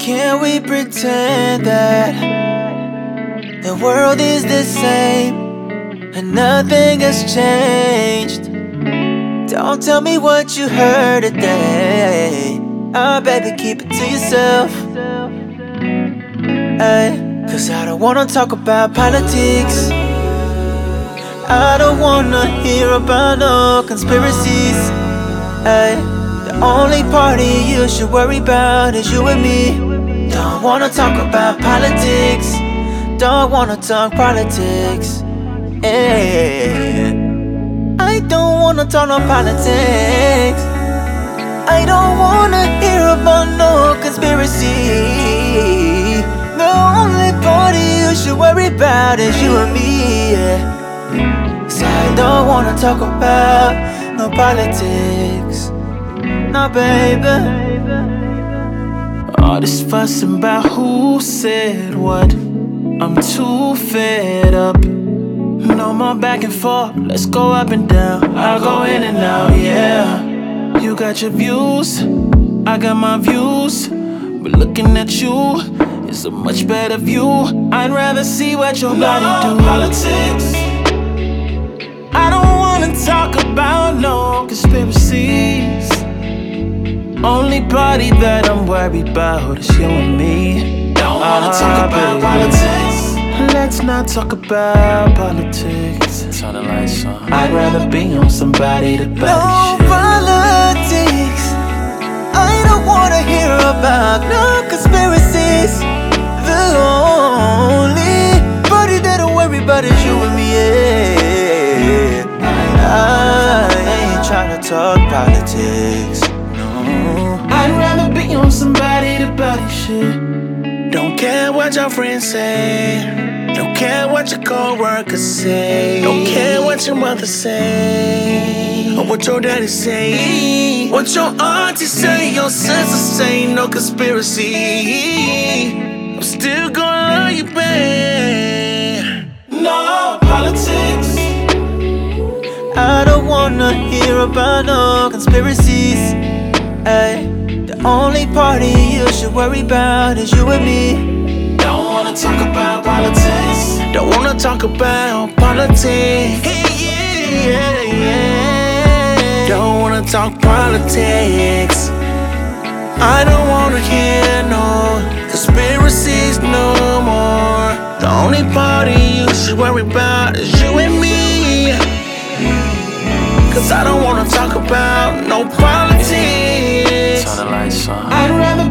Can we pretend that the world is the same and nothing has changed? Don't tell me what you heard today. Oh, baby, keep it to yourself. Ay, 'cause I don't wanna talk about politics. I don't wanna hear about no conspiracies. Ay, the only party you should worry about is you and me. Don't wanna talk about politics. Don't wanna talk politics. Yeah. I don't wanna talk no politics. I don't wanna hear about no conspiracy. The only party you should worry about is you and me. Yeah. 'Cause I don't wanna talk about no politics. No, baby. All this fussing about who said what, I'm too fed up. No more back and forth, let's go up and down. I'll go in and out, yeah. You got your views, I got my views, but looking at you is a much better view. I'd rather see what your body do. Politics. I don't wanna talk about no conspiracies. Only party that I'm worried about is you and me. Don't wanna talk about politics. Let's not talk about politics. Turn the lights on. I'd rather be on somebody to body shit. No politics. I don't wanna hear about no conspiracies. The only party that I worry about is you and me. Yeah. I ain't tryna talk politics. No. I'd rather be on somebody to body shit. Don't care what your friends say. Don't care what your co-workers say. Don't care what your mother say, or what your daddy say, what your auntie say, your sister say. No conspiracy. I'm still gonna love you, babe. No politics. I don't wanna hear about no conspiracies. Ay, the only party you should worry about is you and me. Don't wanna talk about politics. Don't wanna talk about politics. Hey, yeah, yeah. Don't wanna talk politics. I don't wanna hear no conspiracies no more. The only party you should worry about is you and me. 'Cause I don't wanna talk about no politics. Turn the lights on. I'd rather